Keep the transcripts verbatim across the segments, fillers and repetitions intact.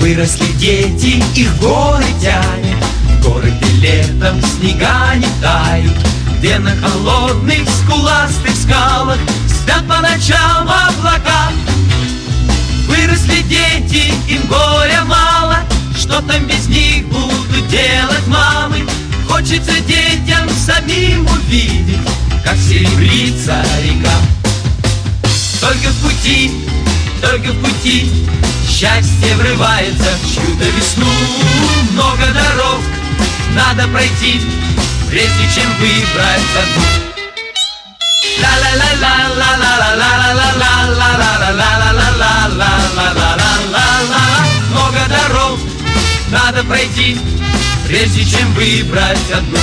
Выросли дети, их горы тянет, горы где летом снега не тают, где на холодных скуластых скалах спят по ночам облака. Выросли дети, им горя мало, что там без них будут делать мамы? Хочется детям самим увидеть, как серебрится река. Только в пути, только в пути счастье врывается в чью-то весну. Много дорог надо пройти, прежде чем выбрать одну. Много дорог надо пройти, прежде чем выбрать одну.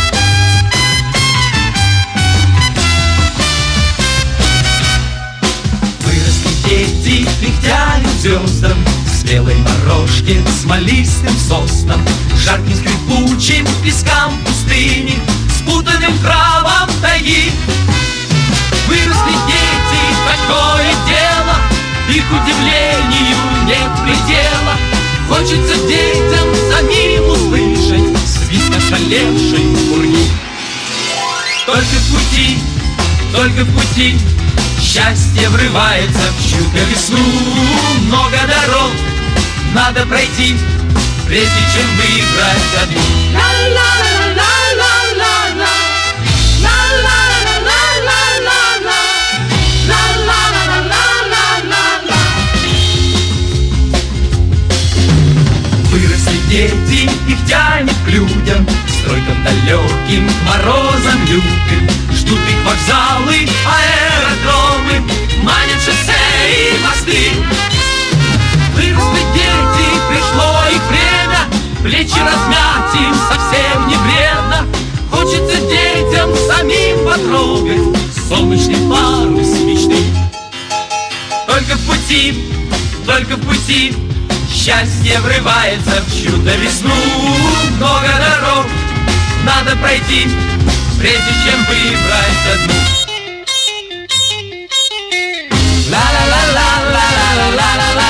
Выросли дети, кряхтя звездам, спелой морожке, смолистым соснам, жарким скрипучим пескам пустыни, спутанным травам тайги. Выросли дети, такое дело, их удивлению нет предела. Хочется детям самим услышать свист ошалевшей пурги. Только в пути, только в пути счастье врывается в чью-то весну. Много дорог надо пройти, прежде чем выбрать одну. Выросли дети, их тянет к людям, стройкам далеким, к морозам лютым. Ждут их вокзалы, аэродромы, манят шоссе и мосты. Выросли дети, пришло их время, плечи размять им совсем не вредно. Хочется детям самим потрогать солнечный парус мечты. Только в пути, только в пути счастье врывается в чью-то весну. Много дорог надо пройти, прежде чем выбрать одну. Ла-ла-ла-ла-ла-ла-ла-ла-ла.